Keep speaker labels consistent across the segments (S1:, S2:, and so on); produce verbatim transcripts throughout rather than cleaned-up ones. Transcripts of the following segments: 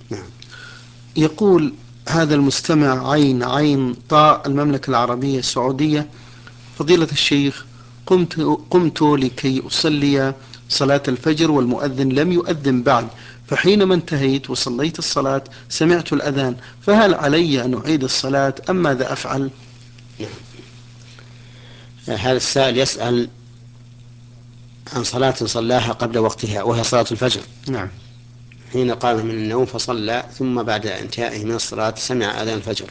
S1: نعم.
S2: يقول هذا المستمع عين عين طاء المملكة العربية السعودية: فضيلة الشيخ، قمت, قمت لكي أصلي صلاة الفجر والمؤذن لم يؤذن بعد، فحينما انتهيت وصليت الصلاة سمعت الأذان، فهل علي أن أعيد الصلاة أم ماذا أفعل؟
S1: نعم. هذا السائل يسأل عن صلاة صلاها قبل وقتها وهي صلاة الفجر.
S2: نعم.
S1: حين قام من النوم فصلى، ثم بعد انتهائه من الصلاة سمع آذان الفجر.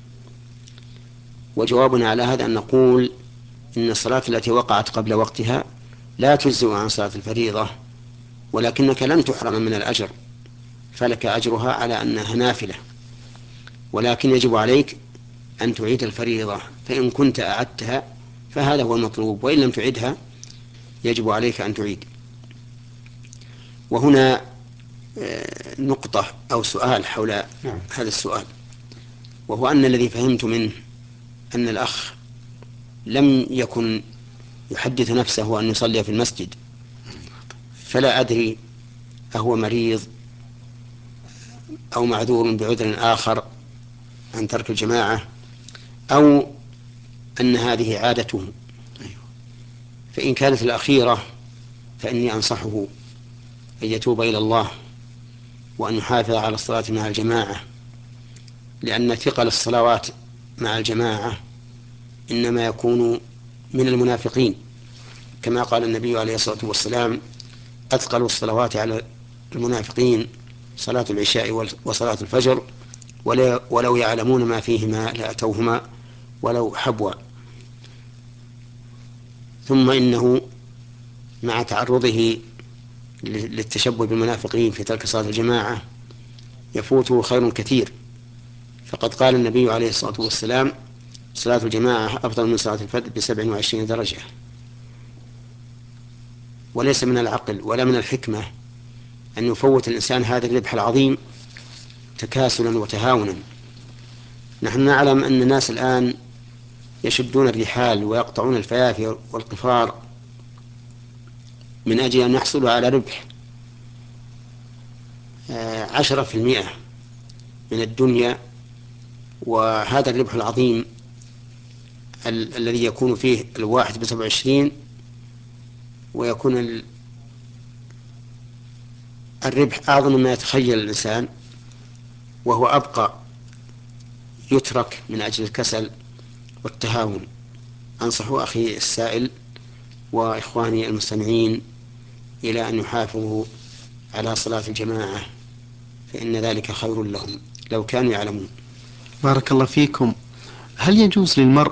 S1: وجوابنا على هذا أن نقول إن الصلاة التي وقعت قبل وقتها لا تجزئ عن صلاة الفريضة، ولكنك لن تحرم من الأجر، فلك أجرها على أنها نافلة، ولكن يجب عليك أن تعيد الفريضة، فإن كنت أعدتها فهذا هو المطلوب، وإن لم تعيدها يجب عليك أن تعيد. وهنا نقطة أو سؤال حول
S2: نعم.
S1: هذا السؤال، وهو أن الذي فهمت منه أن الأخ لم يكن يحدث نفسه أن يصلي في المسجد، فلا أدري أهو مريض أو معذور بعذر آخر عن ترك الجماعة، أو أن هذه عادته. فإن كانت الأخيرة فإني أنصحه أن يتوب إلى الله وأن يحافظ على الصلاة مع الجماعة، لأن ثقل الصلوات مع الجماعة إنما يكون من المنافقين، كما قال النبي عليه الصلاة والسلام: أثقل الصلوات على المنافقين صلاة العشاء وصلاة الفجر، ولو يعلمون ما فيهما لأتوهما ولو حبوا. ثم إنه مع تعرضه للتشبه بالمنافقين في ترك صلاة الجماعة يفوته خير كثير، فقد قال النبي عليه الصلاة والسلام: صلاة الجماعة أفضل من صلاة الفرد بسبع وعشرين درجة. وليس من العقل ولا من الحكمة أن يفوت الإنسان هذا الربح العظيم تكاسلا وتهاونا. نحن نعلم أن الناس الآن يشدون الرحال ويقطعون الفيافي والقفار من أجل أن يحصلوا على ربح عشرة في المئة من الدنيا، وهذا الربح العظيم ال- الذي يكون فيه الواحد بسبع وعشرين، ويكون الربح أعظم مما يتخيل الإنسان، وهو أبقى يترك من أجل الكسل والتهاون. أنصح أخي السائل وإخواني المستمعين إلى أن يحافظوا على صلاة الجماعة، فإن ذلك خير لهم لو كانوا يعلمون.
S2: بارك الله فيكم. هل يجوز للمرأة